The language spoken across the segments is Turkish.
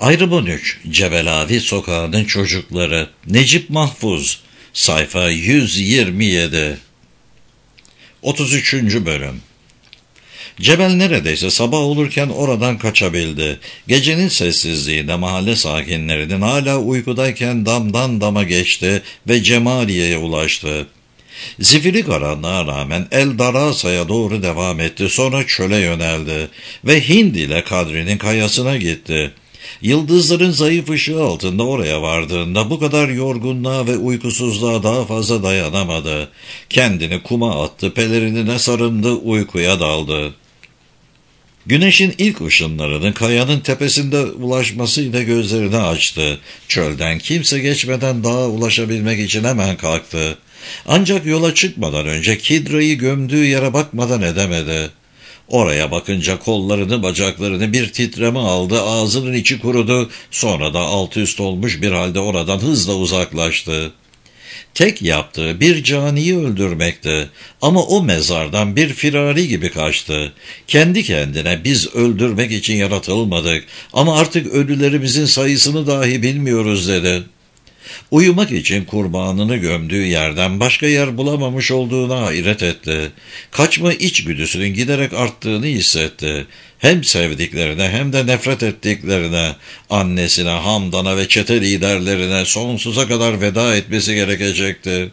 Ayrımın 3. Cebelavi Sokağı'nın Çocukları. Necip Mahfuz. Sayfa 127. 33. Bölüm. Cebel neredeyse sabah olurken oradan kaçabildi. Gecenin sessizliğinde mahalle sakinlerinin hala uykudayken damdan dama geçti ve Cemaliye'ye ulaştı. Zifiri karanlığa rağmen El Darasa'ya doğru devam etti, sonra çöle yöneldi ve Hind ile Kadri'nin kayasına gitti. Yıldızların zayıf ışığı altında oraya vardığında bu kadar yorgunluğa ve uykusuzluğa daha fazla dayanamadı. Kendini kuma attı, pelerinine sarındı, uykuya daldı. Güneşin ilk ışınlarının kayanın tepesinde ulaşmasıyla gözlerini açtı. Çölden kimse geçmeden dağa ulaşabilmek için hemen kalktı. Ancak yola çıkmadan önce Kidra'yı gömdüğü yere bakmadan edemedi. Oraya bakınca kollarını, bacaklarını bir titreme aldı, ağzının içi kurudu, sonra da altı üst olmuş bir halde oradan hızla uzaklaştı. Tek yaptığı bir caniyi öldürmekti ama o mezardan bir firari gibi kaçtı. Kendi kendine biz öldürmek için yaratılmadık ama artık ölülerimizin sayısını dahi bilmiyoruz dedi. Uyumak için kurbanını gömdüğü yerden başka yer bulamamış olduğuna hayret etti. Kaçma içgüdüsünün giderek arttığını hissetti. Hem sevdiklerine hem de nefret ettiklerine, annesine, Hamdan'a ve çete liderlerine sonsuza kadar veda etmesi gerekecekti.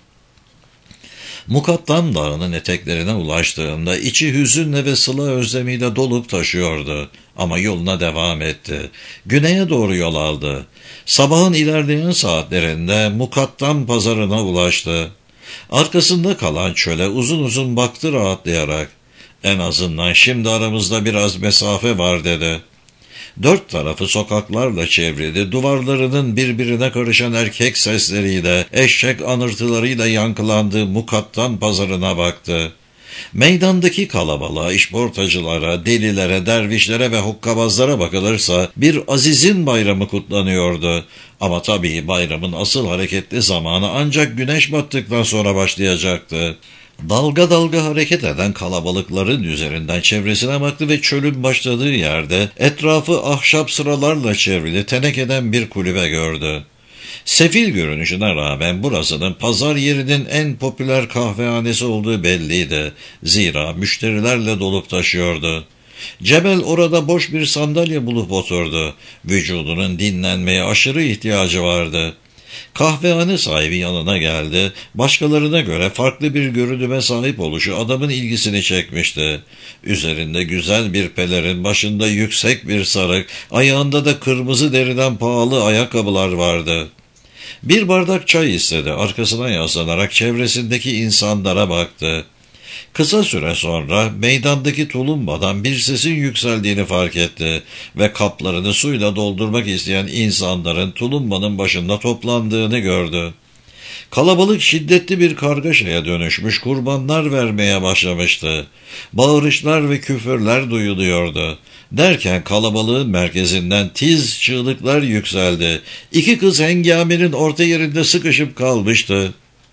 Mukattam Dağı'nın eteklerine ulaştığında içi hüzünle ve sıla özlemiyle dolup taşıyordu. Ama yoluna devam etti. Güneye doğru yol aldı. Sabahın ilerleyen saatlerinde Mukattam pazarına ulaştı. Arkasında kalan çöle uzun uzun baktı rahatlayarak. En azından şimdi aramızda biraz mesafe var dedi. Dört tarafı sokaklarla çevrili, duvarlarının birbirine karışan erkek sesleriyle, eşek anırtılarıyla yankılandığı Mukattam pazarına baktı. Meydandaki kalabalığa, işportacılara, delilere, dervişlere ve hokkabazlara bakılırsa bir azizin bayramı kutlanıyordu. Ama tabii bayramın asıl hareketli zamanı ancak güneş battıktan sonra başlayacaktı. Dalga dalga hareket eden kalabalıkların üzerinden çevresine baktı ve çölün başladığı yerde etrafı ahşap sıralarla çevrili tenekeden bir kulübe gördü. Sefil görünüşüne rağmen burasının pazar yerinin en popüler kahvehanesi olduğu belliydi. Zira müşterilerle dolup taşıyordu. Cebel orada boş bir sandalye bulup oturdu. Vücudunun dinlenmeye aşırı ihtiyacı vardı. Kahvehane sahibi yanına geldi. Başkalarına göre farklı bir görünüme sahip oluşu adamın ilgisini çekmişti. Üzerinde güzel bir pelerin, başında yüksek bir sarık, ayağında da kırmızı deriden pahalı ayakkabılar vardı. Bir bardak çay istedi. Arkasına yaslanarak çevresindeki insanlara baktı. Kısa süre sonra meydandaki tulumbadan bir sesin yükseldiğini fark etti ve kaplarını suyla doldurmak isteyen insanların tulumbanın başında toplandığını gördü. Kalabalık şiddetli bir kargaşaya dönüşmüş, kurbanlar vermeye başlamıştı. Bağırışlar ve küfürler duyuluyordu. Derken kalabalığın merkezinden tiz çığlıklar yükseldi. İki kız hengamenin orta yerinde sıkışıp kalmıştı.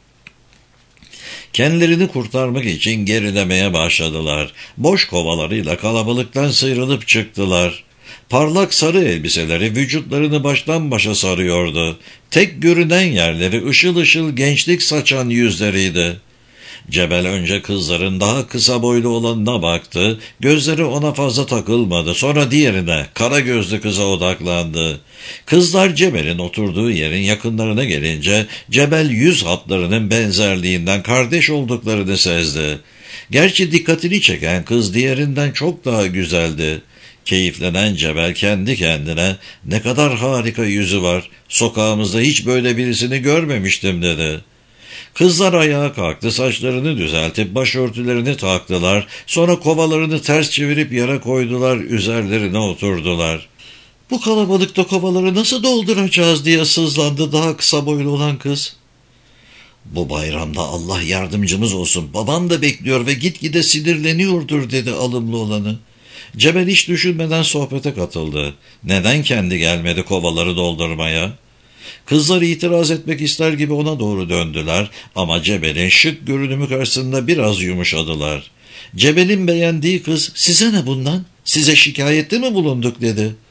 Kendilerini kurtarmak için gerilemeye başladılar. Boş kovalarıyla kalabalıktan sıyrılıp çıktılar. Parlak sarı elbiseleri vücutlarını baştan başa sarıyordu. Tek görünen yerleri ışıl ışıl gençlik saçan yüzleriydi. Cebel önce kızların daha kısa boylu olanına baktı. Gözleri ona fazla takılmadı. Sonra diğerine, kara gözlü kıza odaklandı. Kızlar Cebel'in oturduğu yerin yakınlarına gelince Cebel yüz hatlarının benzerliğinden kardeş olduklarını sezdi. Gerçi dikkatini çeken kız diğerinden çok daha güzeldi. Keyiflenen Cebel kendi kendine ne kadar harika yüzü var, sokağımızda hiç böyle birisini görmemiştim dedi. Kızlar ayağa kalktı, saçlarını düzeltip başörtülerini taktılar, sonra kovalarını ters çevirip yere koydular, üzerlerine oturdular. Bu kalabalıkta kovaları nasıl dolduracağız diye sızlandı daha kısa boylu olan kız. Bu bayramda Allah yardımcımız olsun, babam da bekliyor ve gitgide sinirleniyordur dedi alımlı olanı. Cebel hiç düşünmeden sohbete katıldı. Neden kendi gelmedi kovaları doldurmaya? Kızlar itiraz etmek ister gibi ona doğru döndüler ama Cebel'in şık görünümü karşısında biraz yumuşadılar. Cebel'in beğendiği kız, "Size ne bundan? Size şikayette mi bulunduk?" dedi.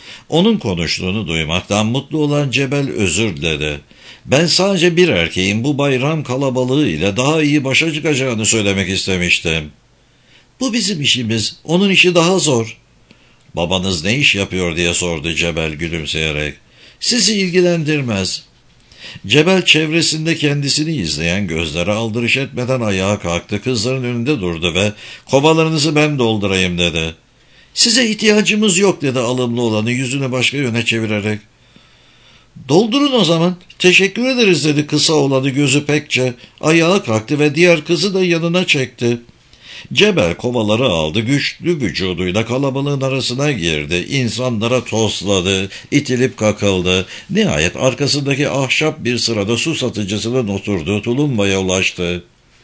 Onun konuştuğunu duymaktan mutlu olan Cebel özür diledi. Ben sadece bir erkeğin bu bayram kalabalığı ile daha iyi başa çıkacağını söylemek istemiştim. Bu bizim işimiz, onun işi daha zor. Babanız ne iş yapıyor diye sordu Cebel gülümseyerek. Sizi ilgilendirmez. Cebel çevresinde kendisini izleyen gözlere aldırış etmeden ayağa kalktı, kızların önünde durdu ve kovalarınızı ben doldurayım dedi. Size ihtiyacımız yok dedi alımlı olanı yüzünü başka yöne çevirerek. Doldurun o zaman. Teşekkür ederiz dedi kısa olanı gözü pekçe. Ayağa kalktı ve diğer kızı da yanına çekti. Cebel kovaları aldı, güçlü vücuduyla kalabalığın arasına girdi, insanlara tosladı, itilip kakıldı. Nihayet arkasındaki ahşap bir sırada su satıcısının oturduğu tulumbaya ulaştı.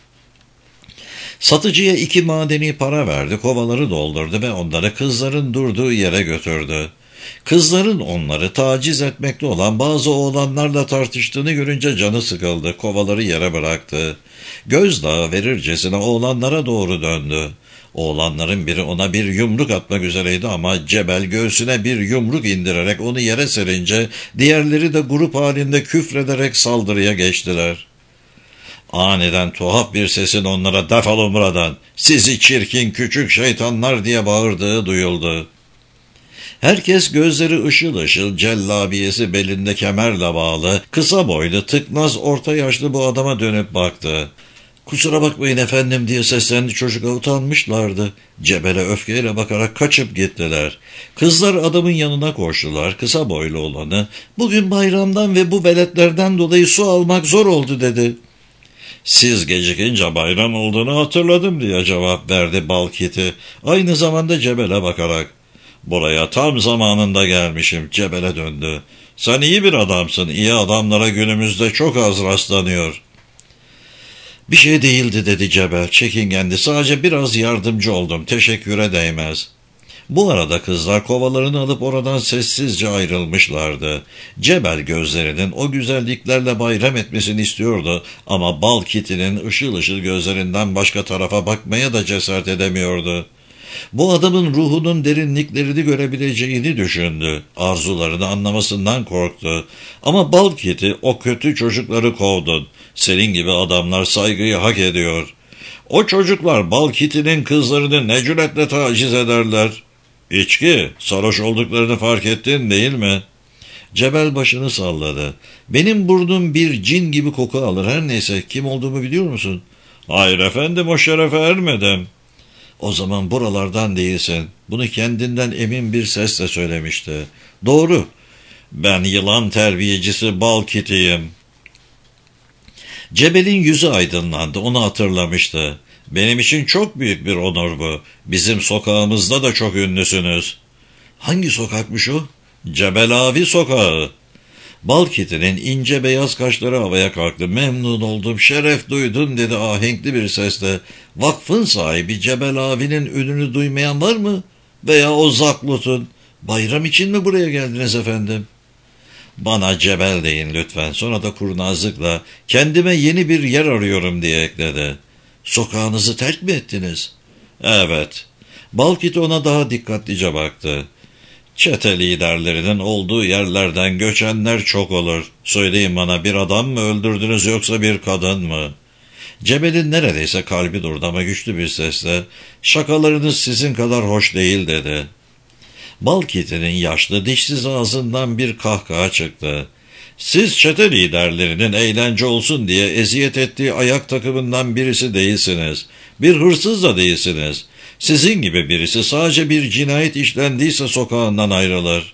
Satıcıya 2 madeni para verdi, kovaları doldurdu ve onları kızların durduğu yere götürdü. Kızların onları taciz etmekte olan bazı oğlanlarla tartıştığını görünce canı sıkıldı, kovaları yere bıraktı. Gözdağı verircesine oğlanlara doğru döndü. Oğlanların biri ona bir yumruk atmak üzereydi ama Cebel göğsüne bir yumruk indirerek onu yere serince diğerleri de grup halinde küfrederek saldırıya geçtiler. Aniden tuhaf bir sesin onlara "Defolun buradan, sizi çirkin küçük şeytanlar" diye bağırdığı duyuldu. Herkes gözleri ışıl ışıl, cellabiyesi belinde kemerle bağlı, kısa boylu, tıknaz, orta yaşlı bu adama dönüp baktı. "Kusura bakmayın efendim" diye seslendi çocuklar, utanmışlardı. Cebel'e öfkeyle bakarak kaçıp gittiler. Kızlar adamın yanına koştular, kısa boylu olanı, "Bugün bayramdan ve bu veletlerden dolayı su almak zor oldu" dedi. "Siz gecikince bayram olduğunu hatırladım" diye cevap verdi Balkiti, aynı zamanda Cebel'e bakarak. "Buraya tam zamanında gelmişim." Cebel'e döndü. "Sen iyi bir adamsın. İyi adamlara günümüzde çok az rastlanıyor." "Bir şey değildi" dedi Cebel. Çekingendi. "Sadece biraz yardımcı oldum. Teşekküre değmez." Bu arada kızlar kovalarını alıp oradan sessizce ayrılmışlardı. Cebel gözlerinin o güzelliklerle bayram etmesini istiyordu ama Balkiti'nin ışıl ışıl gözlerinden başka tarafa bakmaya da cesaret edemiyordu. Bu adamın ruhunun derinliklerini görebileceğini düşündü. Arzularını anlamasından korktu. Ama Balkiti, "O kötü çocukları kovdun. Senin gibi adamlar saygıyı hak ediyor. O çocuklar Balkiti'nin kızlarını ne cüretle taciz ederler. İçki, sarhoş olduklarını fark ettin değil mi?" Cebel başını salladı. "Benim burnum bir cin gibi koku alır. Her neyse, kim olduğumu biliyor musun?" "Hayır efendim, o şerefe ermedim." "O zaman buralardan değilsin." Bunu kendinden emin bir sesle söylemişti. "Doğru. Ben yılan terbiyecisi Balkiti'yim." Cebel'in yüzü aydınlandı. Onu hatırlamıştı. "Benim için çok büyük bir onur bu. Bizim sokağımızda da çok ünlüsünüz." "Hangi sokakmış o?" "Cebelavi sokağı." Balkiti'nin ince beyaz kaşları havaya kalktı. "Memnun oldum, şeref duydum" dedi ahenkli bir sesle. "Vakfın sahibi Cebel Avi'nin ününü duymayan var mı? Veya o Zaklut'un? Bayram için mi buraya geldiniz efendim?" "Bana Cebel deyin lütfen." Sonra da kurnazlıkla, "Kendime yeni bir yer arıyorum" diye ekledi. "Sokağınızı terk mi ettiniz?" "Evet." Balkiti ona daha dikkatlice baktı. "Çete liderlerinin olduğu yerlerden göçenler çok olur. Söyleyin bana, bir adam mı öldürdünüz yoksa bir kadın mı?" Cebel'in neredeyse kalbi durdu ama güçlü bir sesle, "Şakalarınız sizin kadar hoş değil" dedi. Balkiti'nin yaşlı dişsiz ağzından bir kahkaha çıktı. "Siz çete liderlerinin eğlence olsun diye eziyet ettiği ayak takımından birisi değilsiniz. Bir hırsız da değilsiniz. Sizin gibi birisi sadece bir cinayet işlendiyse sokağından ayrılır."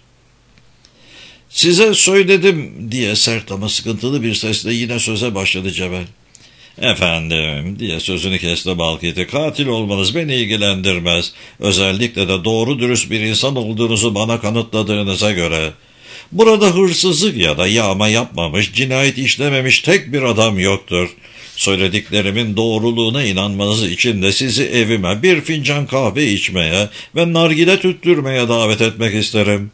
"Size söyledim" diye sert ama sıkıntılı bir sesle yine söze başladı Cebel. "Efendim" diye sözünü kesti Balkiti, "katil olmanız beni ilgilendirmez. Özellikle de doğru dürüst bir insan olduğunuzu bana kanıtladığınıza göre. Burada hırsızlık ya da yağma yapmamış, cinayet işlememiş tek bir adam yoktur. Söylediklerimin doğruluğuna inanmanız için de sizi evime bir fincan kahve içmeye ve nargile tüttürmeye davet etmek isterim."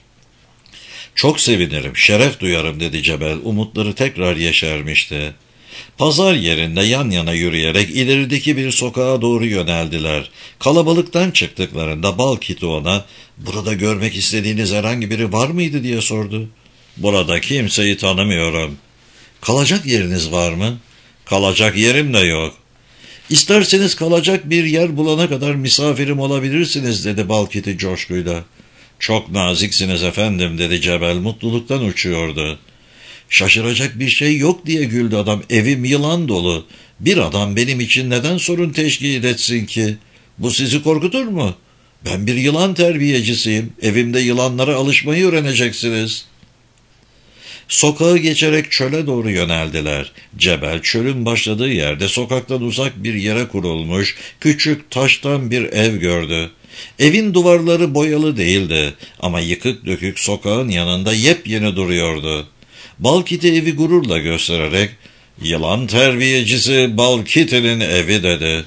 "Çok sevinirim, şeref duyarım" dedi Cebel. Umutları tekrar yeşermişti. Pazar yerinde yan yana yürüyerek ilerideki bir sokağa doğru yöneldiler. Kalabalıktan çıktıklarında Balkiti ona, "Burada görmek istediğiniz herhangi biri var mıydı?" diye sordu. "Burada kimseyi tanımıyorum." "Kalacak yeriniz var mı?" "Kalacak yerim de yok." "İsterseniz kalacak bir yer bulana kadar misafirim olabilirsiniz," dedi Balkiti coşkuyla. "Çok naziksiniz efendim," dedi Cebel mutluluktan uçuyordu. "Şaşıracak bir şey yok," diye güldü adam. "Evim yılan dolu. Bir adam benim için neden sorun teşkil etsin ki? Bu sizi korkutur mu? Ben bir yılan terbiyecisiyim. Evimde yılanlara alışmayı öğreneceksiniz." Sokağı geçerek çöle doğru yöneldiler. Cebel çölün başladığı yerde sokaktan uzak bir yere kurulmuş küçük taştan bir ev gördü. Evin duvarları boyalı değildi ama yıkık dökük sokağın yanında yepyeni duruyordu. Balkiti evi gururla göstererek, "Yılan terbiyecisi Balkiti'nin evi," dedi.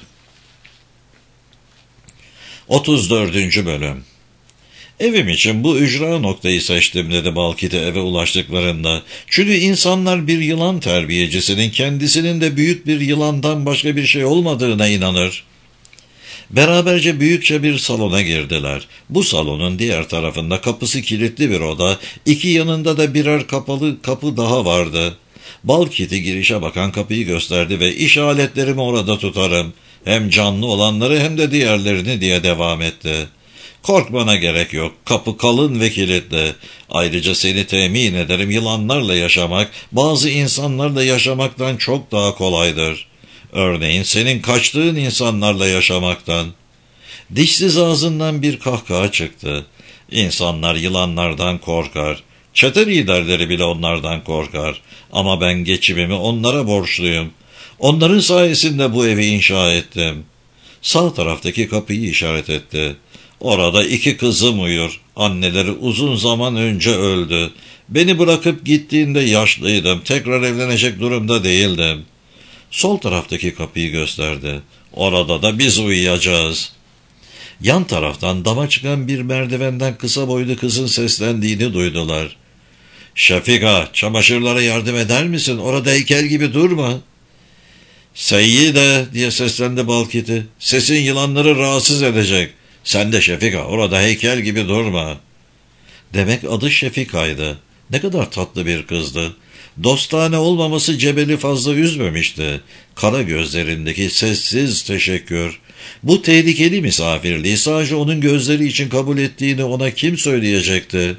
34. Bölüm. "Evim için bu ücra noktayı seçtim," dedi Balkiti eve ulaştıklarında. "Çünkü insanlar bir yılan terbiyecisinin kendisinin de büyük bir yılandan başka bir şey olmadığına inanır." Beraberce büyükçe bir salona girdiler. Bu salonun diğer tarafında kapısı kilitli bir oda, iki yanında da birer kapalı kapı daha vardı. Balkiti girişe bakan kapıyı gösterdi ve "İş aletlerimi orada tutarım. Hem canlı olanları hem de diğerlerini," diye devam etti. "Korkmana gerek yok. Kapı kalın ve kilitli. Ayrıca seni temin ederim, yılanlarla yaşamak bazı insanlarla yaşamaktan çok daha kolaydır. Örneğin senin kaçtığın insanlarla yaşamaktan." Dişsiz ağzından bir kahkaha çıktı. "İnsanlar yılanlardan korkar. Çete liderleri bile onlardan korkar. Ama ben geçimimi onlara borçluyum. Onların sayesinde bu evi inşa ettim." Sağ taraftaki kapıyı işaret etti. "Orada iki kızım uyur. Anneleri uzun zaman önce öldü. Beni bırakıp gittiğinde yaşlıydım. Tekrar evlenecek durumda değildim." Sol taraftaki kapıyı gösterdi. "Orada da biz uyuyacağız." Yan taraftan dama çıkan bir merdivenden kısa boylu kızın seslendiğini duydular. "Şefika, çamaşırlara yardım eder misin? Orada heykel gibi durma." "Seyyide," diye seslendi Balkiti. "Sesin yılanları rahatsız edecek. Sen de Şefika, orada heykel gibi durma." Demek adı Şefika'ydı. Ne kadar tatlı bir kızdı. Dostane olmaması Cebel'i fazla üzmemişti. Kara gözlerindeki sessiz teşekkür. Bu tehlikeli misafirliği sadece onun gözleri için kabul ettiğini ona kim söyleyecekti?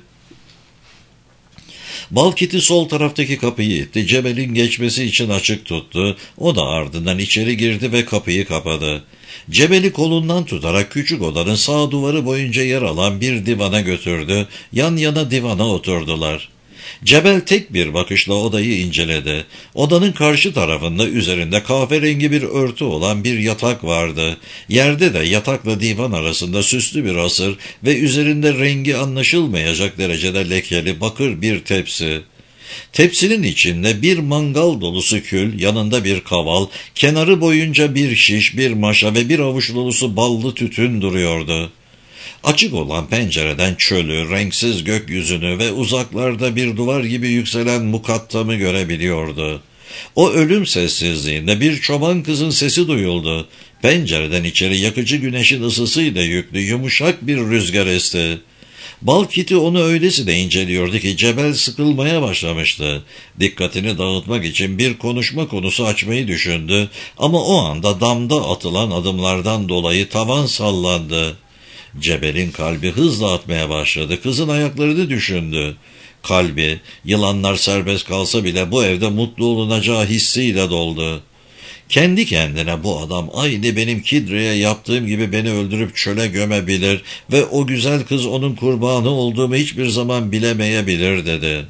Balkiti sol taraftaki kapıyı itti. Cebel'in geçmesi için açık tuttu. O da ardından içeri girdi ve kapıyı kapadı. Cebel'i kolundan tutarak küçük odanın sağ duvarı boyunca yer alan bir divana götürdü. Yan yana divana oturdular. Cebel tek bir bakışla odayı inceledi. Odanın karşı tarafında üzerinde kahverengi bir örtü olan bir yatak vardı. Yerde de yatakla divan arasında süslü bir hasır ve üzerinde rengi anlaşılmayacak derecede lekeli bakır bir tepsi. Tepsinin içinde bir mangal dolusu kül, yanında bir kaval, kenarı boyunca bir şiş, bir maşa ve bir avuç dolusu ballı tütün duruyordu. Açık olan pencereden çölü, renksiz gökyüzünü ve uzaklarda bir duvar gibi yükselen mukattamı görebiliyordu. O ölüm sessizliğinde bir çoban kızın sesi duyuldu. Pencereden içeri yakıcı güneşin ısısıyla yüklü yumuşak bir rüzgar esti. Balkiti onu öylesine inceliyordu ki Cebel sıkılmaya başlamıştı. Dikkatini dağıtmak için bir konuşma konusu açmayı düşündü ama o anda damda atılan adımlardan dolayı tavan sallandı. Cebel'in kalbi hızla atmaya başladı. Kızın ayaklarını düşündü. Kalbi, yılanlar serbest kalsa bile bu evde mutlu olunacağı hissiyle doldu. Kendi kendine bu adam aynı benim Kidre'ye yaptığım gibi beni öldürüp çöle gömebilir ve o güzel kız onun kurbanı olduğumu hiçbir zaman bilemeyebilir dedi.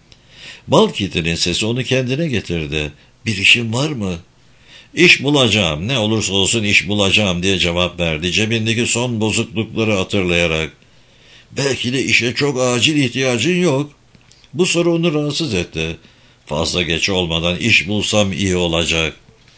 Balkiti'nin sesi onu kendine getirdi. "Bir işin var mı?" "İş bulacağım, ne olursa olsun iş bulacağım," diye cevap verdi cebindeki son bozuklukları hatırlayarak. "Belki de işe çok acil ihtiyacın yok." Bu soru onu rahatsız etti. "Fazla geç olmadan iş bulsam iyi olacak."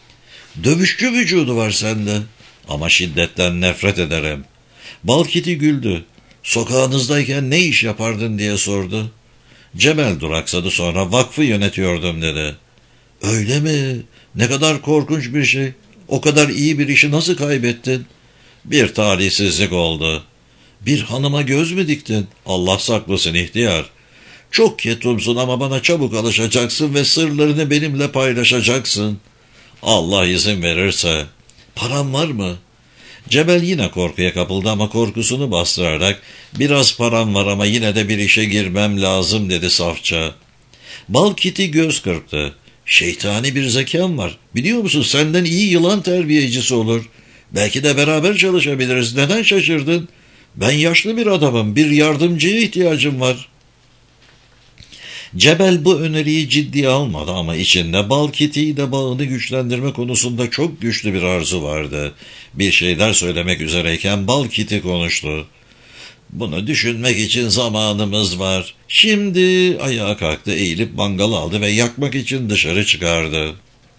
"Dövüşçü vücudu var sende." "Ama şiddetten nefret ederim." Balkiti güldü. "Sokağınızdayken ne iş yapardın?" diye sordu. Cebel duraksadı, sonra "Vakfı yönetiyordum," dedi. Öyle mi? Ne kadar korkunç bir şey. O kadar iyi bir işi nasıl kaybettin? Bir talihsizlik oldu. Bir hanıma göz mü diktin? Allah saklasın ihtiyar. Çok ketumsun ama bana çabuk alışacaksın ve sırlarını benimle paylaşacaksın. Allah izin verirse. Param var mı? Cebel yine korkuya kapıldı ama korkusunu bastırarak biraz param var ama yine de bir işe girmem lazım dedi safça. Balkiti göz kırptı. Şeytani bir zekam var. Biliyor musun senden iyi yılan terbiyecisi olur. Belki de beraber çalışabiliriz. Neden şaşırdın? Ben yaşlı bir adamım. Bir yardımcıya ihtiyacım var. Cebel bu öneriyi ciddiye almadı ama içinde Balkiti'yi de bağını güçlendirme konusunda çok güçlü bir arzu vardı. Bir şeyler söylemek üzereyken Balkiti konuştu. Bunu düşünmek için zamanımız var. Şimdi ayağa kalktı, eğilip mangal aldı ve yakmak için dışarı çıkardı.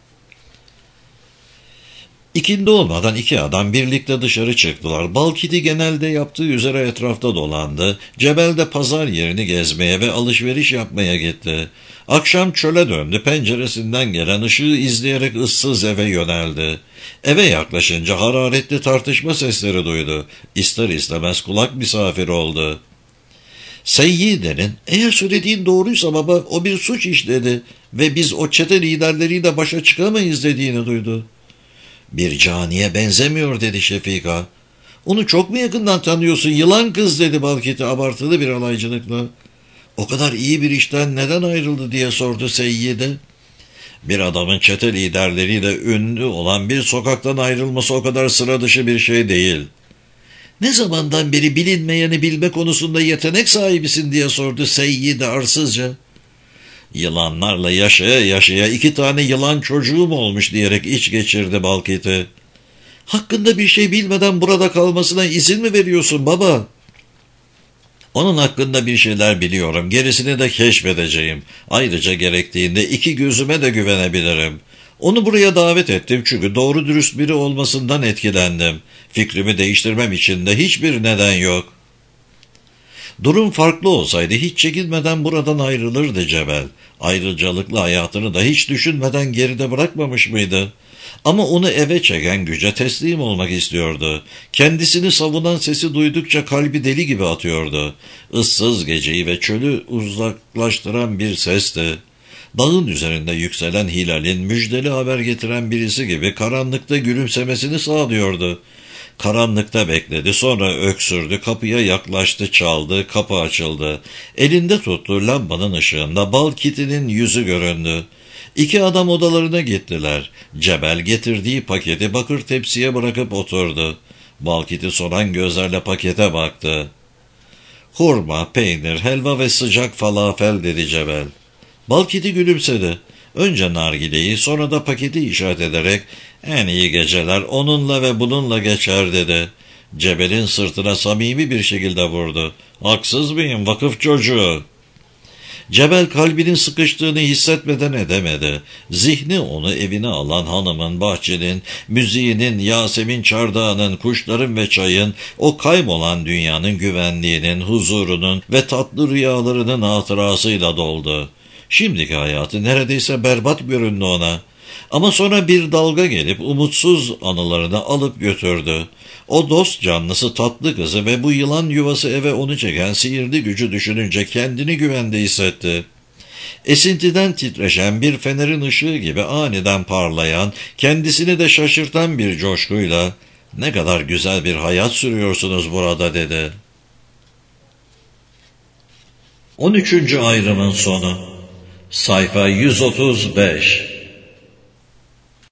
İkindi olmadan iki adam birlikte dışarı çıktılar. Balkiti genelde yaptığı üzere etrafta dolandı. Cebel de pazar yerini gezmeye ve alışveriş yapmaya gitti. Akşam çöle döndü. Penceresinden gelen ışığı izleyerek ıssız eve yöneldi. Eve yaklaşınca hararetli tartışma sesleri duydu. İster istemez kulak misafiri oldu. Seyyide'nin "Eğer söylediğin doğruysa baba o bir suç işledi ve biz o çete liderleriyle başa çıkamayız" dediğini duydu. "Bir caniye benzemiyor" dedi Şefika. "Onu çok mu yakından tanıyorsun yılan kız" dedi Balkiti abartılı bir alaycılıkla. "O kadar iyi bir işten neden ayrıldı" diye sordu Seyyide. Bir adamın çete liderleriyle ünlü olan bir sokaktan ayrılması o kadar sıra dışı bir şey değil. "Ne zamandan beri bilinmeyeni bilme konusunda yetenek sahibisin" diye sordu Seyyide arsızca. "Yılanlarla yaşaya yaşaya 2 tane yılan çocuğum olmuş" diyerek iç geçirdi Balkiti. "Hakkında bir şey bilmeden burada kalmasına izin mi veriyorsun baba?" "Onun hakkında bir şeyler biliyorum. Gerisini de keşfedeceğim. Ayrıca gerektiğinde 2 gözüme de güvenebilirim. Onu buraya davet ettim çünkü doğru dürüst biri olmasından etkilendim. Fikrimi değiştirmem için de hiçbir neden yok." Durum farklı olsaydı hiç çekinmeden buradan ayrılırdı Cebel. Ayrıcalıklı hayatını da hiç düşünmeden geride bırakmamış mıydı? Ama onu eve çeken güce teslim olmak istiyordu. Kendisini savunan sesi duydukça kalbi deli gibi atıyordu. Issız geceyi ve çölü uzaklaştıran bir sesti. Dağın üzerinde yükselen hilalin müjdeli haber getiren birisi gibi karanlıkta gülümsemesini sağlıyordu. Karanlıkta bekledi, sonra öksürdü, kapıya yaklaştı, çaldı, kapı açıldı. Elinde tuttuğu lambanın ışığında Balkiti'nin yüzü göründü. 2 adam odalarına gittiler. Cebel getirdiği paketi bakır tepsiye bırakıp oturdu. Balkiti soran gözlerle pakete baktı. "Hurma, peynir, helva ve sıcak falafel" dedi Cebel. Balkiti gülümsedi. Önce nargileyi, sonra da paketi işaret ederek "En iyi geceler onunla ve bununla geçer" dedi. Cebel'in sırtına samimi bir şekilde vurdu. "Haksız mıyım vakıf çocuğu?" Cebel kalbinin sıkıştığını hissetmeden edemedi. Zihni onu evine alan hanımın, bahçenin, müziğinin, Yasemin çardağının, kuşların ve çayın, o kaybolan dünyanın güvenliğinin, huzurunun ve tatlı rüyalarının hatırasıyla doldu. Şimdiki hayatı neredeyse berbat göründü ona. Ama sonra bir dalga gelip umutsuz anılarını alıp götürdü. O dost canlısı tatlı kızı ve bu yılan yuvası eve onu çeken sihirli gücü düşününce kendini güvende hissetti. Esintiden titreşen bir fenerin ışığı gibi aniden parlayan, kendisini de şaşırtan bir coşkuyla "Ne kadar güzel bir hayat sürüyorsunuz burada" dedi. 13. ayrımın sonu. Sayfa 135.